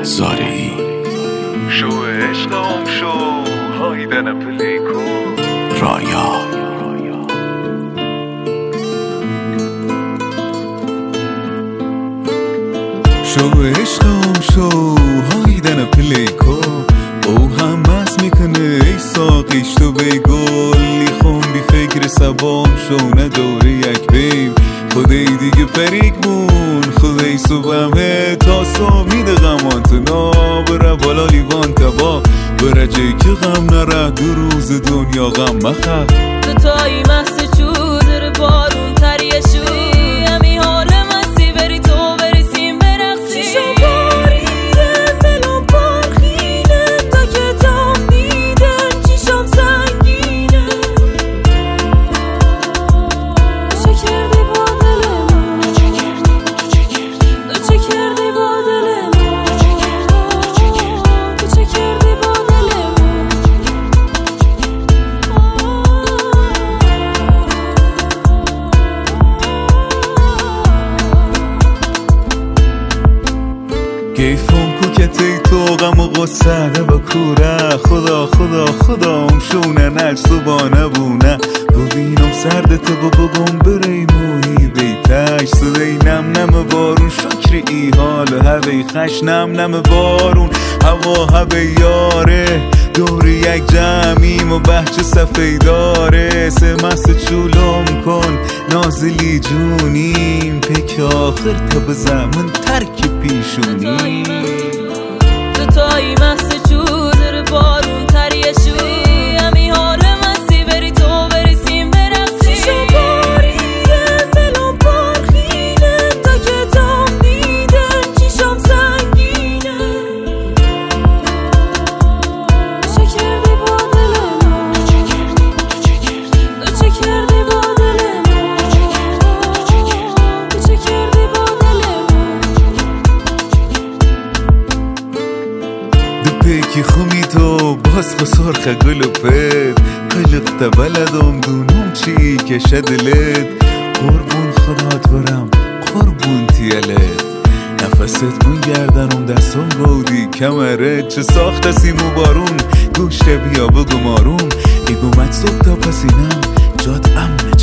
زارعی شو عشقم شو هایدن پلیکو رایا شو عشقم شو هایدن پلیکو او هم مست میکنه ای ساقیش تو بیگل لیخون بی فکر سبام شو نداره یک بیم خدای دیگه پریک بون خدای صبحمه تا سا میده غمان تو نا بره بالا لیوان تبا بره جایی که غم نره دو روز دنیا غم مخه تو تایی محصه چودر بارون تریه شوی همی حال مستی بری تو برسیم برقصی شو باریده ملون پرخینه تا که تا میدن چیشم سنگینه چه کردی با دل من تو چه کردی با دل من تو چه کردی با دل من کیفم کوکتی تو غم و غصه با کوره خدا خدا خدا شونه نج صبانه بونه ببینم سردت با بگم بریمونی بیتش صدای نم نم بارون شکر ای حال هوی خش نم نم بارون هوا هوی یاره دور یک جمعیم و بحچ سفیداره سه مست چولم کن نازلی جونیم پک آخر تا به زمن ترک پیشونی تو تایی محصه چودر بارون تریه شوی همی حال مستی بری تو برسیم برقصی شو باریده ملون پرخینه تا که تا میدن چیشم سنگینه چه کردی با دل من تو چه کردی با دل من تو چه کردی با دل من پیکی خومی تو باز خسرخ گل و پد قلقت بلدم دونم چی کشه دلت قربون خدات برم قربون تیلت نفست من گردنم دستم گودی کمرت چه ساخت سیمو بارون گوشت بیا بگو مارون ایگومت صبح تا پسینم جاد امن